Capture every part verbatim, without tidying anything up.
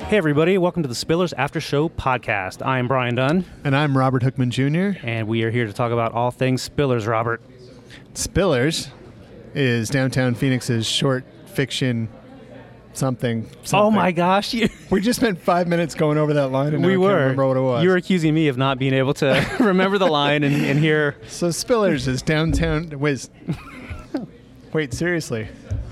Hey everybody, welcome to the Spillers After Show podcast. I am Brian Dunn. And I'm Robert Hookman Junior And we are here to talk about all things Spillers, Robert. Spillers is downtown Phoenix's short fiction something. something. Oh my gosh. You, we just spent five minutes going over that line and we now I were. can't remember what it was. You were accusing me of not being able to remember the line and, and hear. So Spillers is downtown... Wait, wait seriously.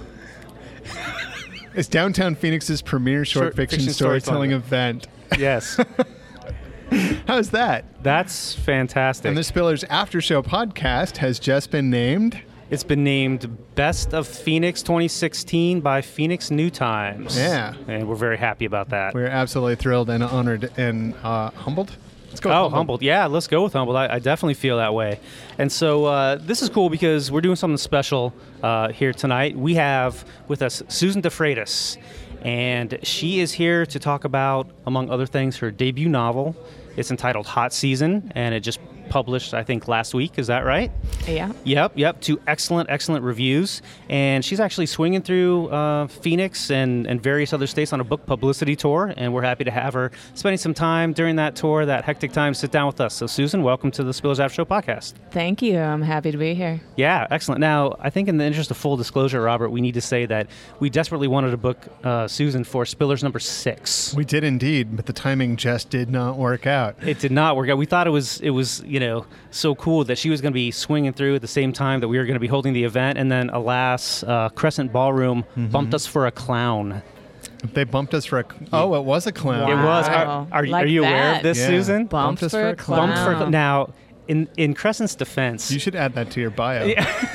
It's downtown Phoenix's premier short, Short fiction, fiction storytelling storytelling. event. Yes. How's that? That's fantastic. And the Spillers After Show podcast has just been named... It's been named Best of Phoenix twenty sixteen by Phoenix New Times. Yeah. And we're very happy about that. We're absolutely thrilled and honored and uh, humbled. Let's go with Oh, humbled. humbled. Yeah, let's go with humbled. I, I definitely feel that way. And so uh, this is cool because we're doing something special uh, here tonight. We have with us Susan DeFreitas, and she is here to talk about, among other things, her debut novel. It's entitled Hot Season, and it just published, I think, last week. Is that right? Yeah. Yep, yep. Two excellent, excellent reviews. And she's actually swinging through uh, Phoenix and, and various other states on a book publicity tour, and we're happy to have her spending some time during that tour, that hectic time, sit down with us. So, Susan, welcome to the Spillers After Show podcast. Thank you. I'm happy to be here. Yeah, excellent. Now, I think in the interest of full disclosure, Robert, we need to say that we desperately wanted to book uh, Susan for Spillers number six. We did indeed, but the timing just did not work out. It did not work out. We thought it was, it was, you know, so cool that she was going to be swinging through at the same time that we were going to be holding the event, and then, alas, uh, Crescent Ballroom mm-hmm. bumped us for a clown. They bumped us for a... Oh, it was a clown. It was. Are, Wow. are, Like are you that. aware of this, Yeah. Susan? Bumped, Bumped us for, for a a clown. clown. Bumped for now. In in Crescent's defense, You should add that to your bio.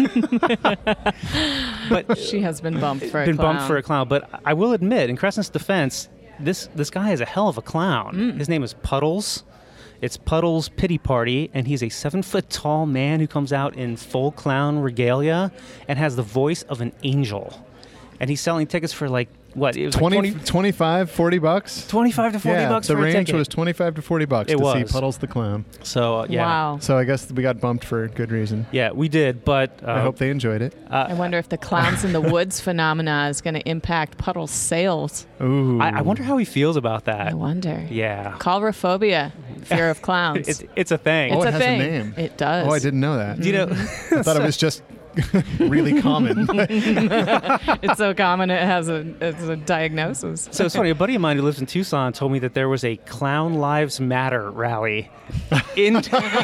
but She has been bumped for a been clown. bumped for a clown. But I will admit, in Crescent's defense, this this guy is a hell of a clown. Mm. His name is Puddles. It's Puddles' Pity Party, and he's a seven-foot-tall man who comes out in full clown regalia and has the voice of an angel. And he's selling tickets for, like, what? It was twenty, like twenty, twenty-five, forty bucks? twenty-five to forty yeah, bucks the for a range ticket. was twenty-five to forty bucks It to see was. Puddles the Clown. So, uh, yeah. Wow. So I guess we got bumped for good reason. Yeah, we did, but... Uh, I hope they enjoyed it. uh, I wonder if the clowns in the woods phenomena is going to impact Puddle's sales. Ooh. I, I wonder how he feels about that. I wonder. Yeah. Coulrophobia, fear of clowns. It's, it's a thing. Oh, It's it a has a thing. name. It does. Oh, I didn't know that. You know, I thought it was just really common. It's so common it has a, it's a diagnosis. so it's funny. A buddy of mine who lives in Tucson told me that there was a Clown Lives Matter rally in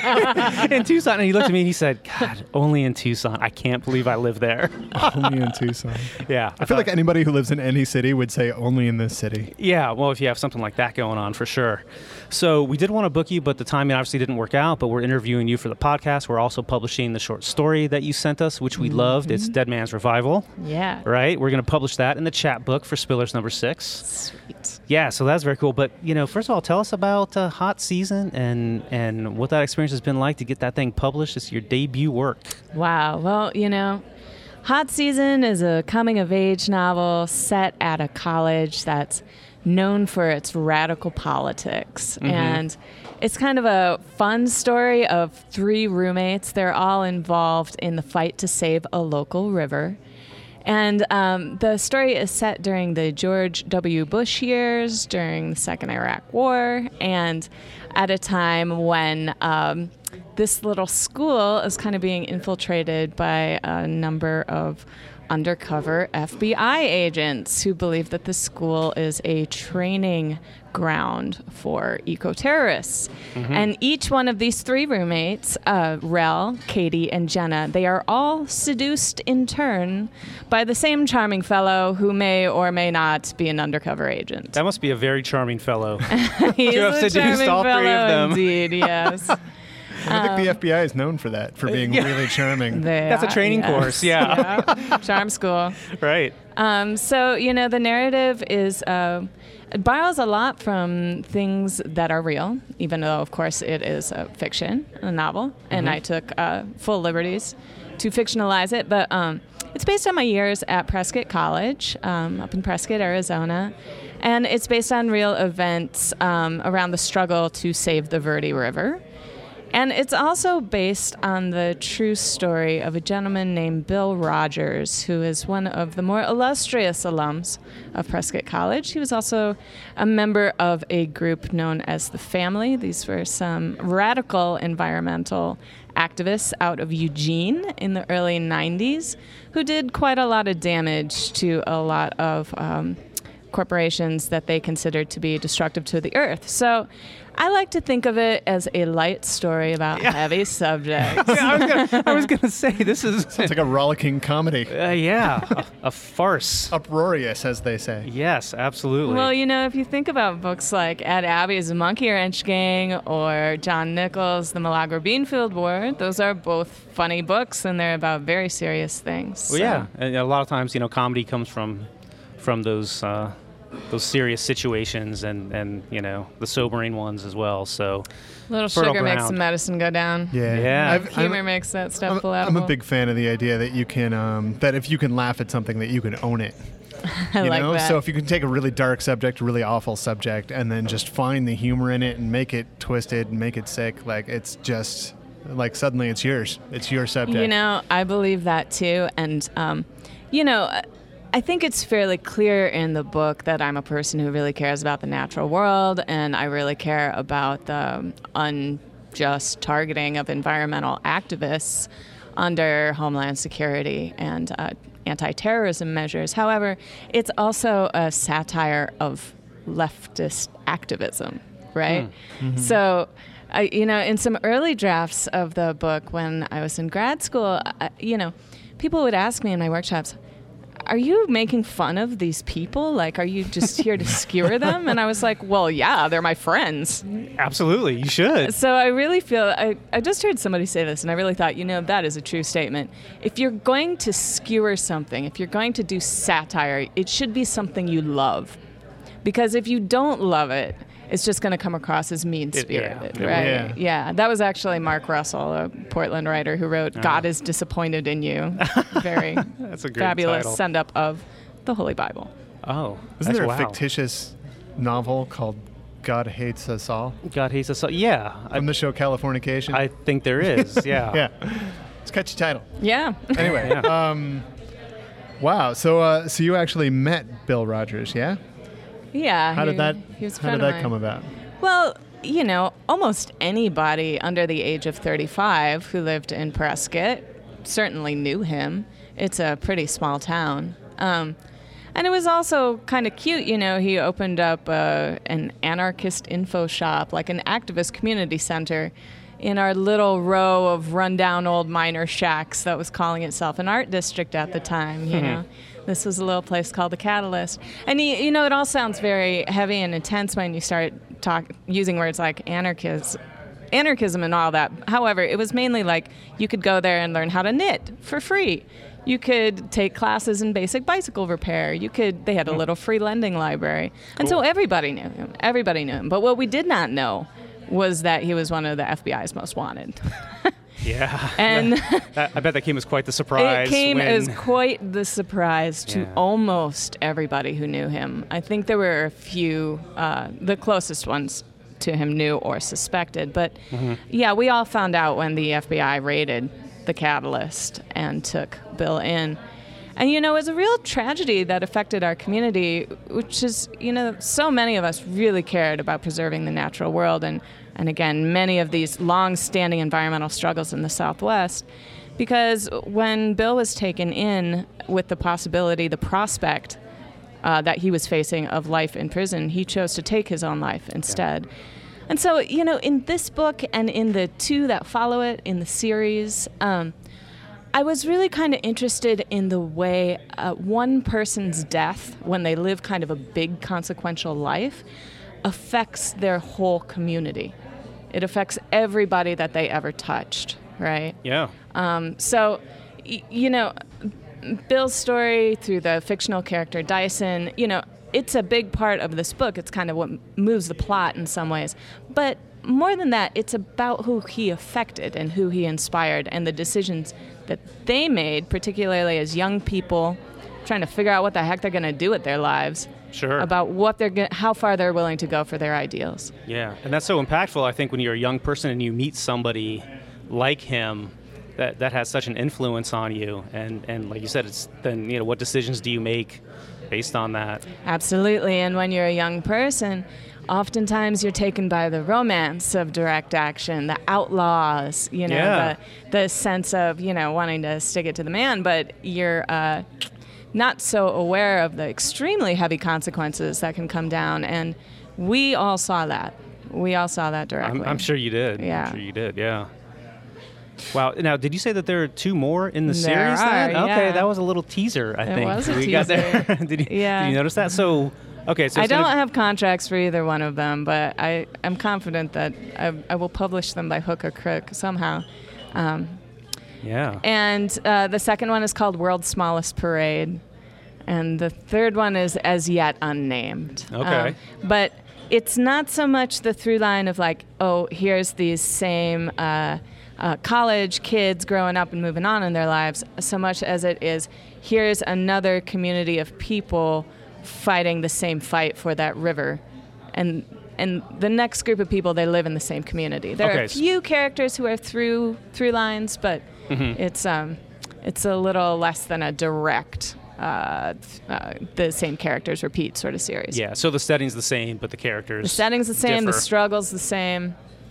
in Tucson, and he looked at me and he said, "God, only in Tucson. I can't believe I live there." Only in Tucson. Yeah, I feel like anybody who lives in any city would say only in this city. yeah. Well, if you have something like that going on, for sure. So we did want to book you, but the timing obviously didn't work out. But we're interviewing you for the podcast. We're also publishing the short story that you sent us, which we mm-hmm. loved. It's Dead Man's Revival. Yeah. Right. We're going to publish that in the chat book for Spillers number six. Sweet. Yeah, so that's very cool. But, you know, first of all, tell us about uh, Hot Season and, and what that experience has been like to get that thing published. It's your debut work. Wow. Well, you know, Hot Season is a coming-of-age novel set at a college that's known for its radical politics. Mm-hmm. And it's kind of a fun story of three roommates. They're all involved in the fight to save a local river. And um, the story is set during the George W. Bush years, during the Second Iraq War, and at a time when um, this little school is kind of being infiltrated by a number of undercover F B I agents who believe that the school is a training ground for eco-terrorists. Mm-hmm. And each one of these three roommates, uh, Rel, Katie, and Jenna, they are all seduced in turn by the same charming fellow who may or may not be an undercover agent. That must be a very charming fellow. He's to have a seduced charming all three of fellow them. Indeed, yes. I think the F B I is known for that, for being yeah. really charming. They That's a are, training yes. course, yeah. yeah. Charm school. Right. Um, so, you know, the narrative is, uh, it borrows a lot from things that are real, even though, of course, it is a fiction, a novel, mm-hmm. and I took uh, full liberties to fictionalize it. But um, it's based on my years at Prescott College, um, up in Prescott, Arizona. And it's based on real events um, around the struggle to save the Verde River. And it's also based on the true story of a gentleman named Bill Rogers, who is one of the more illustrious alums of Prescott College. He was also a member of a group known as the Family. These were some radical environmental activists out of Eugene in the early nineties who did quite a lot of damage to a lot of um, corporations that they considered to be destructive to the earth. So I like to think of it as a light story about Yeah. heavy subjects. Yeah, I was gonna, I was gonna say this is It's like a rollicking comedy. uh, yeah, a, a farce. Uproarious, as they say. Yes, absolutely. Well, you know, if you think about books like Ed Abbey's The Monkey Wrench Gang or John Nichols' The Milagro Beanfield War, those are both funny books and they're about very serious things. Well, So- yeah, and a lot of times, you know, comedy comes from from those uh, those serious situations, and, and you know the sobering ones as well. So, Little fertile sugar makes ground. the medicine go down. Yeah. Yeah. I've- I'm- Humor makes that stuff I'm, palatable. I'm a big fan of the idea that you can, um, that if you can laugh at something, that you can own it. I You like know, that. so if you can take a really dark subject, a really awful subject, and then just find the humor in it and make it twisted and make it sick, like it's just like suddenly it's yours. It's your subject. You know, I believe that too. And, um, you know, I think it's fairly clear in the book that I'm a person who really cares about the natural world, and I really care about the unjust targeting of environmental activists under Homeland Security and uh, anti-terrorism measures. However, it's also a satire of leftist activism, right? Mm-hmm. So, I, you know, in some early drafts of the book when I was in grad school, I, you know, people would ask me in my workshops, are you making fun of these people? Like, are you just here to skewer them? And I was like, well, yeah, they're my friends. absolutely, you should. So I really feel, I, I just heard somebody say this, and I really thought, you know, that is a true statement. If you're going to skewer something, if you're going to do satire, it should be something you love. Because if you don't love it, it's just going to come across as mean-spirited, It- yeah, it right? will. Yeah. That was actually Mark Russell, a Portland writer, who wrote "God is disappointed in you." Very That's a great fabulous title. send-up of the Holy Bible. Oh, Isn't that's- there a wow. fictitious novel called God Hates Us All God hates us all. Yeah, I, from the show Californication? I think there is. Yeah. yeah. It's a catchy title. Yeah. Anyway, Yeah. um, wow. So, uh, so you actually met Bill Rogers, yeah? Yeah. How he- did that? he was a How friend did of that mine. come about? Well, you know, almost anybody under the age of thirty-five who lived in Prescott certainly knew him. It's a pretty small town. Um, and it was also kind of cute, you know, he opened up uh, an anarchist info shop, like an activist community center in our little row of rundown old miner shacks that was calling itself an art district at the time, you know. This was a little place called the Catalyst. And, you, you know, it all sounds very heavy and intense when you start talk, using words like anarchism, anarchism and all that. However, it was mainly like you could go there and learn how to knit for free. You could take classes in basic bicycle repair. You could, they had a little free lending library. And so everybody knew him. Everybody knew him. But what we did not know was that he was one of the F B I's most wanted. Yeah. And That, I bet that came as quite the surprise. it came when, as quite the surprise to Yeah. almost everybody who knew him. I think there were a few, uh, the closest ones to him knew or suspected. But Mm-hmm. yeah, we all found out when the F B I raided the Catalyst and took Bill in. And, you know, it was a real tragedy that affected our community, which is, you know, so many of us really cared about preserving the natural world. And, and again, many of these long-standing environmental struggles in the Southwest. Because when Bill was taken in with the possibility, the prospect uh, that he was facing of life in prison, he chose to take his own life instead. And so, you know, in this book and in the two that follow it in the series, um, I was really kind of interested in the way uh, one person's death, when they live kind of a big consequential life, affects their whole community. It affects everybody that they ever touched, right? Yeah. Um, so, y- you know, Bill's story through the fictional character Dyson, you know, it's a big part of this book. It's kind of what moves the plot in some ways. But more than that, it's about who he affected and who he inspired and the decisions that they made, particularly as young people trying to figure out what the heck they're going to do with their lives. Sure. about what they're go- how far they're willing to go for their ideals. Yeah, and that's so impactful, I think, when you're a young person and you meet somebody like him that, that has such an influence on you. And, and like you said, it's then, you know, what decisions do you make based on that? Absolutely. And when you're a young person, oftentimes you're taken by the romance of direct action, the outlaws, you know, Yeah. the, the sense of, you know, wanting to stick it to the man, but you're uh, not so aware of the extremely heavy consequences that can come down. And we all saw that. We all saw that directly. I'm, I'm sure you did. Yeah. I'm sure you did, yeah. Wow. Now, did you say that there are two more in the There series are, then? Okay, yeah. that was a little teaser, I It think. was a we got there. teaser. did, you, Yeah. did you notice that? So, okay, so I it's don't gonna- have contracts for either one of them, but I am confident that I, I will publish them by hook or crook somehow. Um, Yeah. and uh, the second one is called World's Smallest Parade, and the third one is As Yet Unnamed. Okay. Um, but it's not so much the through line of like, oh, here's these same uh, uh, college kids growing up and moving on in their lives, so much as it is, here's another community of people fighting the same fight for that river. And and the next group of people, they live in the same community. There Okay, are a s- few characters who are through through lines, but Mm-hmm. it's um it's a little less than a direct uh, uh, the same characters repeat sort of series. Yeah, so the setting's the same, but the characters The setting's the same, the differ. struggle's the same.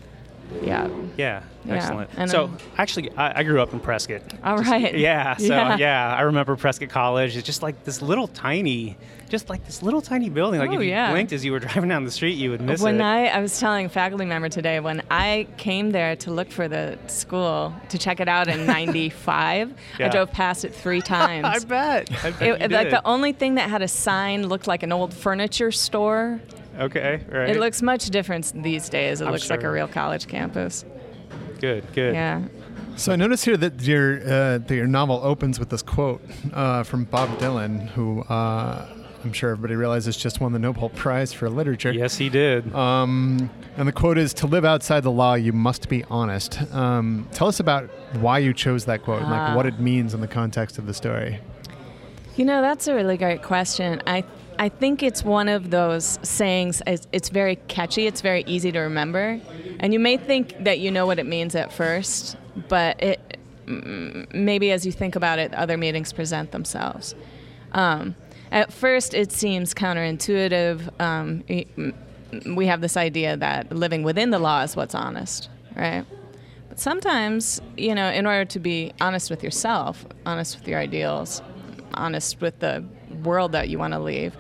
Yeah. Yeah, Yeah, excellent. and, so, um, actually, I, I grew up in Prescott. All Just- right. Yeah, so, Yeah. yeah. I remember Prescott College. It's just like this little tiny, just like this little tiny building. Like, Oh, if you yeah. blinked as you were driving down the street, you would miss When it. I, I was telling a faculty member today, when I came there to look for the school, to check it out in ninety-five, Yeah. I drove past it three times. I bet. I bet It, you like did. the only thing that had a sign looked like an old furniture store. Okay, right. It looks much different these days. It I'm looks like a sure. real college campus. Good, good. Yeah. So I noticed here that your uh, that your novel opens with this quote uh, from Bob Dylan, who uh, I'm sure everybody realizes just won the Nobel Prize for Literature. Yes, he did. Um, and the quote is, "To live outside the law, you must be honest." Um, tell us about why you chose that quote and like Ah. what it means in the context of the story. You know, that's a really great question. I I think it's one of those sayings, it's, it's very catchy, it's very easy to remember. And you may think that you know what it means at first, but it mm, maybe as you think about it, other meanings present themselves. Um, at first, it seems counterintuitive. Um, y- m- we have this idea that living within the law is what's honest, right? But sometimes, you know, in order to be honest with yourself, honest with your ideals, honest with the world that you want to leave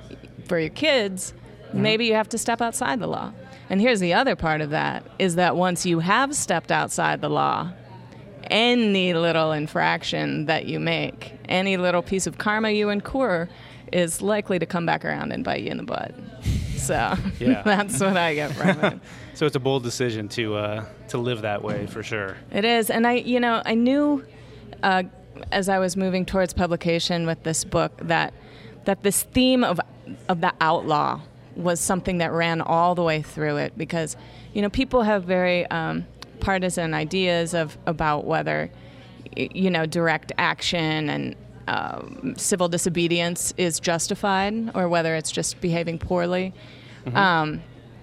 for your kids, maybe you have to step outside the law. And here's the other part of that, is that once you have stepped outside the law, any little infraction that you make, any little piece of karma you incur is likely to come back around and bite you in the butt. So Yeah. that's what I get from it. So it's a bold decision to uh, to live that way, for sure. It is, and I, you know, I knew uh, as I was moving towards publication with this book that that this theme of of the outlaw was something that ran all the way through it, because, you know, people have very um, partisan ideas of about whether, y- you know, direct action and um, civil disobedience is justified or whether it's just behaving poorly. Um,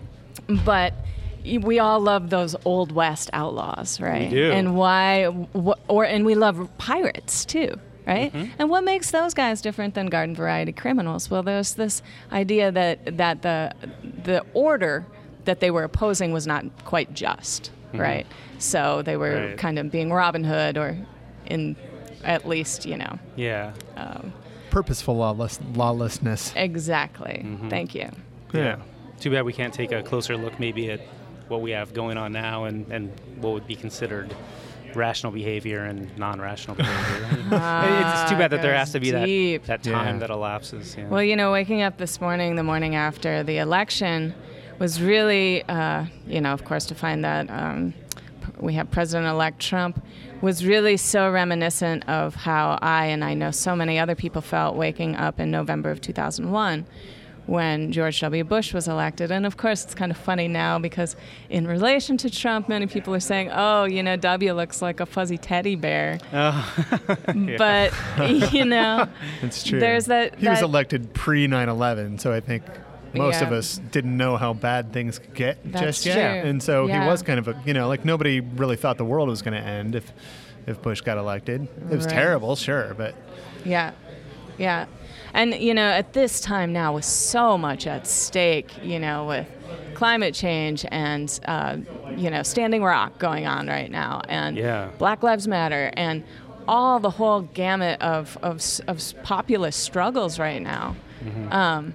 but y- we all love those old west outlaws, right? do. And why? Wh- or and we love pirates too, right? And what makes those guys different than garden variety criminals? Well, there's this idea that that the the order that they were opposing was not quite just, right? So they were Right. kind of being Robin Hood, or in at least, you know, Yeah. Purposeful lawless, lawlessness. exactly. Thank you. Yeah. Too bad we can't take a closer look maybe at what we have going on now and, and what would be considered rational behavior and non-rational behavior. it's it's too bad that there has to be that, deep. that time Yeah. that elapses. Yeah. Well, you know, waking up this morning, the morning after the election, was really, uh, you know, of course, to find that um, p- we have President-elect Trump, was really so reminiscent of how I and I know so many other people felt waking up in November of two thousand one, when George W. Bush was elected. And of course, it's kind of funny now because in relation to Trump, many people are saying, oh, you know, W looks like a fuzzy teddy bear. Oh. Yeah. But, you know, It's true. there's that. He was that- elected pre nine eleven, so I think most Yeah. of us didn't know how bad things could get That's just yet. true. And so Yeah. he was kind of a, you know, like nobody really thought the world was going to end if if Bush got elected. It was Right. terrible, sure, but Yeah, yeah. And, you know, at this time now with so much at stake, you know, with climate change and, uh, you know, Standing Rock going on right now and Yeah. Black Lives Matter and all the whole gamut of, of, s- of s- populist struggles right now. Mm-hmm. Um,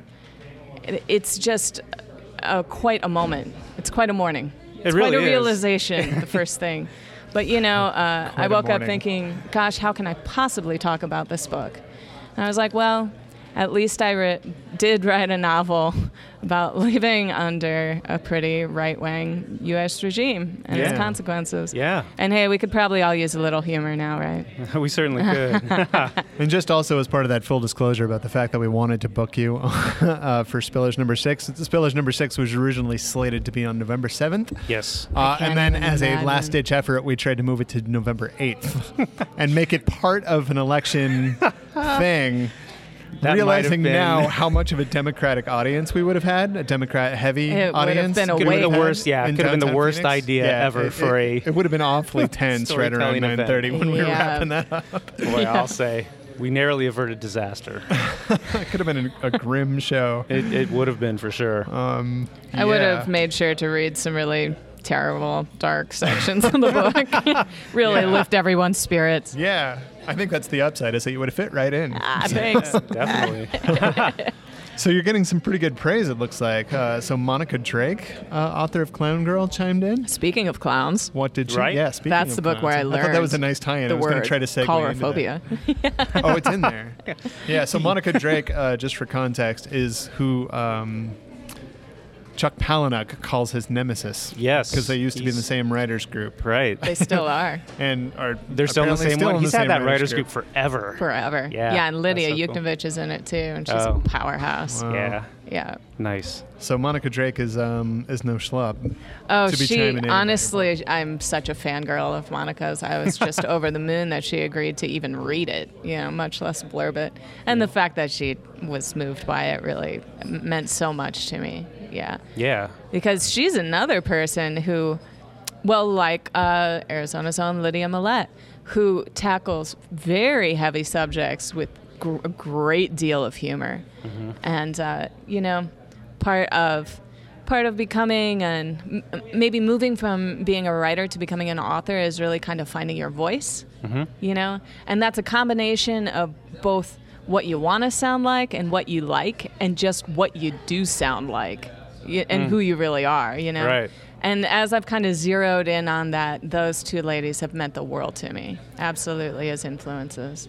it, it's just uh, quite a moment. It's quite a morning. It's really quite a is. realization, the first thing. But, you know, uh, I Quite a woke up morning. thinking, gosh, how can I possibly talk about this book? And I was like, well, at least I ri- did write a novel about living under a pretty right-wing U S regime and its Yeah. consequences. Yeah. And hey, we could probably all use a little humor now, right? We certainly could. And just also as part of that full disclosure about the fact that we wanted to book you uh, for Spillage number six. Spillage number six was originally slated to be on November seventh. Yes. Uh, can't and then even as a imagine. last ditch effort, we tried to move it to November eighth and make it part of an election thing. That might have Realizing been- now how much of a Democratic audience we would have had, a Democrat heavy It would have audience. been a Could have been the Wait. worst. Yeah, in it could have been the downtown worst Phoenix. idea Yeah, ever it, for it, a It would have been awfully tense right around storytelling nine event. thirty when we were Yeah. wrapping that up. Boy, I'll say we narrowly averted disaster. It could have been a, a grim show. It, it would have been for sure. Um, I would yeah. have made sure to read some really terrible, dark sections of the book. Really Yeah. lift everyone's spirits. Yeah, I think that's the upside is that you would have fit right in. Ah, thanks. Definitely. So you're getting some pretty good praise, it looks like. Uh, so Monica Drake, uh, author of Clown Girl, chimed in. Speaking of clowns, What did she? Right? Yeah, speaking that's of the book clowns. where I I learned thought that was a nice tie-in. the I was going word to try to segue colorophobia. into that. Oh, it's in there. Yeah. So Monica Drake, uh, just for context, is who um, Chuck Palahniuk calls his nemesis. Yes, Because they used to be in the he's- same writers group, Right. They still are. and are They're still in the apparently same still one. in the He's had same that writers group forever. Forever. Yeah, Yeah, and Lydia that's so cool. Yuknovich is in it too, and she's Oh. a powerhouse. Wow. Yeah. Yeah. Nice. So Monica Drake is um, is no schlub. Oh, To be she chiming in about honestly, I'm such a fangirl of Monica's. I was just over the moon that she agreed to even read it, you know, much less blurb it. And the fact that she was moved by it really meant so much to me. Yeah. Yeah. Because she's another person who, well, like uh, Arizona's own Lydia Millette, who tackles very heavy subjects with gr- a great deal of humor. Mm-hmm. And, uh, you know, part of part of becoming and m- maybe moving from being a writer to becoming an author is really kind of finding your voice, Mm-hmm. you know? And that's a combination of both what you want to sound like and what you like and just what you do sound like y- and who you really are, you know? Right. And as I've kind of zeroed in on that, those two ladies have meant the world to me, absolutely, as influences.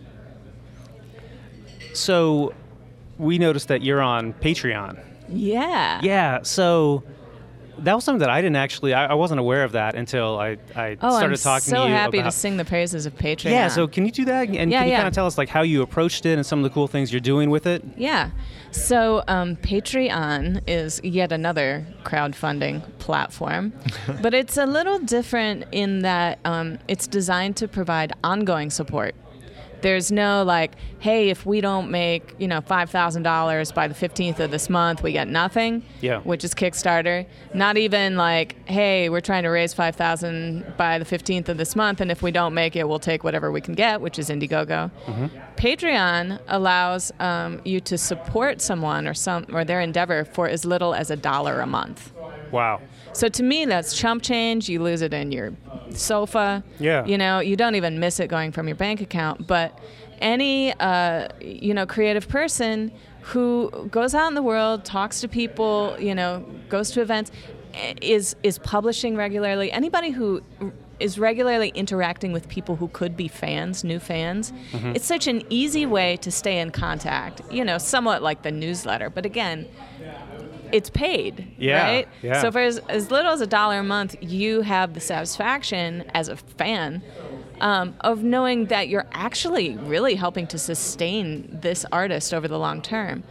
So we noticed that you're on Patreon. Yeah. Yeah. So that was something that I didn't actually, I, I wasn't aware of that until I, I Oh, started I'm talking so to you happy about. to sing the praises of Patreon. Yeah. So can you do that? And Yeah, can you yeah. kind of tell us like how you approached it and some of the cool things you're doing with it? Yeah. So um, Patreon is yet another crowdfunding platform, but it's a little different in that um, it's designed to provide ongoing support. There's no like, hey, if we don't make, you know, five thousand dollars by the fifteenth of this month, we get nothing, Yeah. which is Kickstarter. Not even like, hey, we're trying to raise five thousand dollars by the fifteenth of this month, and if we don't make it, we'll take whatever we can get, which is Indiegogo. Patreon allows um, you to support someone or some or their endeavor for as little as a dollar a month. Wow. So to me, that's chump change. You lose it in your sofa. Yeah. You know, you don't even miss it going from your bank account. But any, uh, you know, creative person who goes out in the world, talks to people, you know, goes to events, is is publishing regularly. Anybody who is regularly interacting with people who could be fans, new fans. Mm-hmm. It's such an easy way to stay in contact. You know, somewhat like the newsletter. But again, it's paid, Yeah, right? yeah. So for as, as little as a dollar a month, you have the satisfaction as a fan um, of knowing that you're actually really helping to sustain this artist over the long term.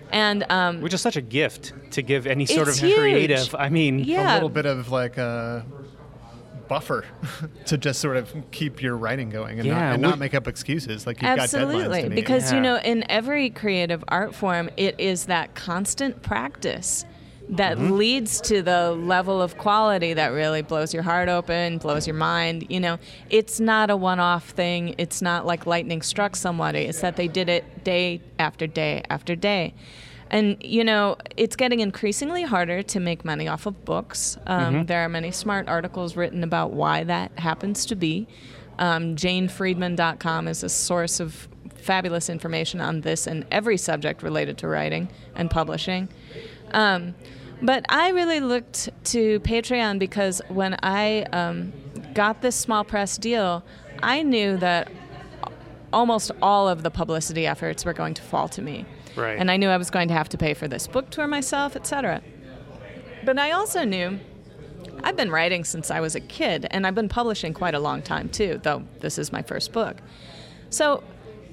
And um, which is such a gift to give any sort It's of huge. creative. I mean, Yeah. A little bit of like a buffer to just sort of keep your writing going and, Yeah, not, and we- not make up excuses. Like you've got deadlines Absolutely, to meet. because Yeah. you know, in every creative art form, it is that constant practice that Mm-hmm. leads to the level of quality that really blows your heart open, blows your mind. You know, it's not a one-off thing. It's not like lightning struck somebody. It's that they did it day after day after day. And, you know, it's getting increasingly harder to make money off of books. Um, Mm-hmm. There are many smart articles written about why that happens to be. Um, Jane Friedman dot com is a source of fabulous information on this and every subject related to writing and publishing. Um, but I really looked to Patreon because when I um, got this small press deal, I knew that almost all of the publicity efforts were going to fall to me. Right. And I knew I was going to have to pay for this book tour myself, et cetera. But I also knew I've been writing since I was a kid, and I've been publishing quite a long time too, though this is my first book. So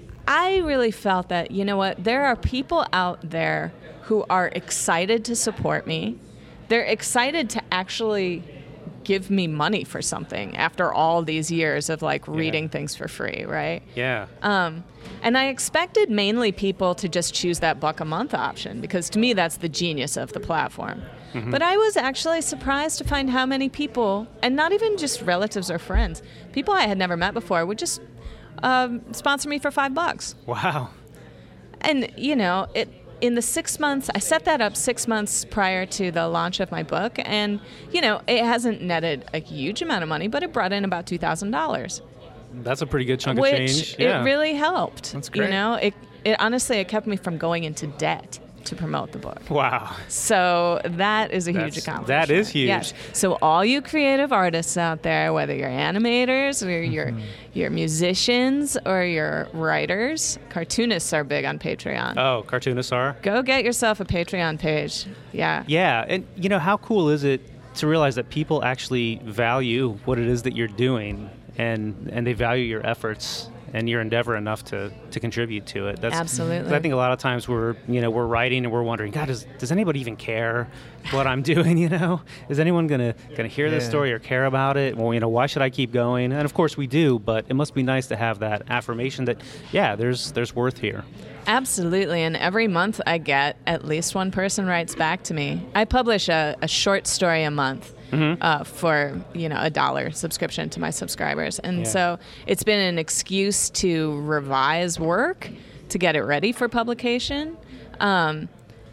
I really felt that, you know what, there are people out there who are excited to support me. They're excited to actually give me money for something after all these years of like reading Yeah. things for free, right? yeah. Um, and I expected mainly people to just choose that buck a month option because to me that's the genius of the platform. Mm-hmm. But I was actually surprised to find how many people, and not even just relatives or friends, people I had never met before would just um, sponsor me for five bucks. Wow. And, you know, it in the six months, I set that up six months prior to the launch of my book. And, you know, it hasn't netted a huge amount of money, but it brought in about two thousand dollars. That's a pretty good chunk Which of change. Yeah. it really helped. That's You great. know, it, it honestly, it kept me from going into debt to promote the book. Wow. So that is a huge That's- accomplishment. that is huge. Yes. So all you creative artists out there, whether you're animators or you're Mm-hmm. you're musicians or you're writers, cartoonists are big on Patreon. Oh, cartoonists are? Go get yourself a Patreon page. Yeah. Yeah, and you know, how cool is it to realize that people actually value what it is that you're doing and and they value your efforts and your endeavor enough to, to contribute to it. That's, Absolutely. 'cause I think a lot of times we're, you know, we're writing and we're wondering, God, does, does anybody even care what I'm doing, you know? Is anyone going to going to hear this Yeah. story or care about it? Well, you know, why should I keep going? And of course we do, but it must be nice to have that affirmation that, yeah, there's there's worth here. Absolutely. And every month I get at least one person writes back to me. I publish a, a short story a month. Mm-hmm. Uh, for you know a dollar subscription to my subscribers, and Yeah. so it's been an excuse to revise work, to get it ready for publication. Um,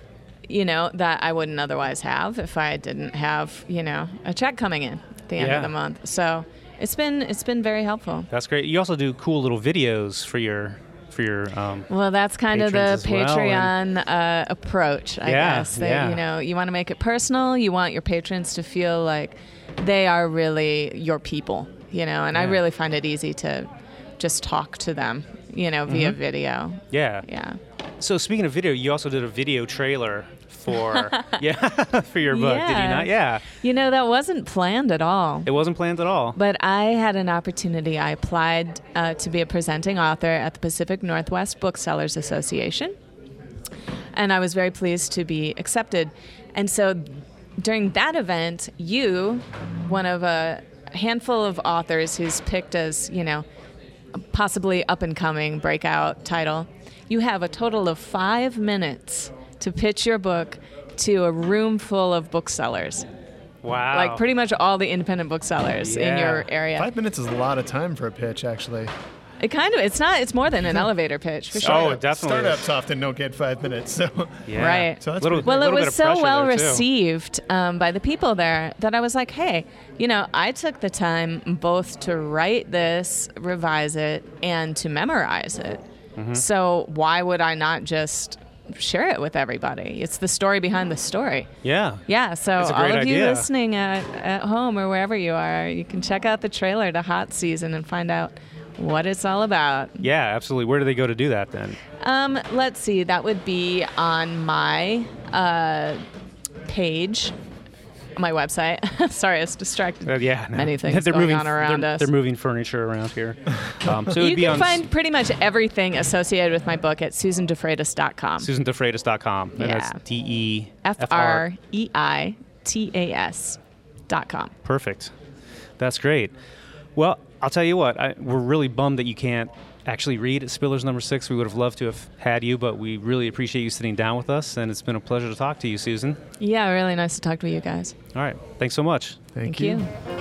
you know that I wouldn't otherwise have if I didn't have you know a check coming in at the end Yeah. of the month. So it's been it's been very helpful. That's great. You also do cool little videos for your for your um, Well, that's kind of the patrons as well, Patreon uh, approach, I Yeah, guess. That, yeah. You know, you want to make it personal. You want your patrons to feel like they are really your people. You know, and I Yeah. really find it easy to just talk to them. You know, via Mm-hmm. video. yeah. Yeah. So speaking of video, you also did a video trailer for yeah for your book, did you Yeah. not? Yeah. You know, that wasn't planned at all. It wasn't planned at all. But I had an opportunity. I applied uh, to be a presenting author at the Pacific Northwest Booksellers Association. And I was very pleased to be accepted. And so during that event, you, one of a handful of authors who's picked as, you know, possibly up and coming breakout title, you have a total of five minutes to pitch your book to a room full of booksellers. Wow. Like pretty much all the independent booksellers in Yeah. your area. Five minutes is a lot of time for a pitch, actually. It kind of, it's not, it's more than an elevator pitch for sure. Oh, it definitely is. Startups often don't get five minutes, so Yeah. Right. So that's little, pretty- Well, it little bit was of so pressure well there, too. received um, by the people there that I was like, hey, you know, I took the time both to write this, revise it, and to memorize it. Mm-hmm. So why would I not just share it with everybody? It's the story behind the story. Yeah. Yeah, so It's a all great of you idea. listening at, at home or wherever you are, you can check out the trailer to Hot Season and find out what it's all about. Yeah, absolutely. Where do they go to do that then? Um, let's see, that would be on my uh, page my website. Sorry, it's distracted. Uh, yeah, no. Many things they're going moving, on around they're, us. They're moving furniture around here. Um, so it You would be can on find pretty much everything associated with my book at susan defreitas dot com. susan defreitas dot com. And Yeah. that's D E F R E I T A S dot com. Perfect. That's great. Well, I'll tell you what, I, we're really bummed that you can't actually read Spillers number six. We would have loved to have had you, but we really appreciate you sitting down with us, and it's been a pleasure to talk to you, Susan. Yeah, really nice to talk to you guys. All right. Thanks so much. Thank, Thank you. you.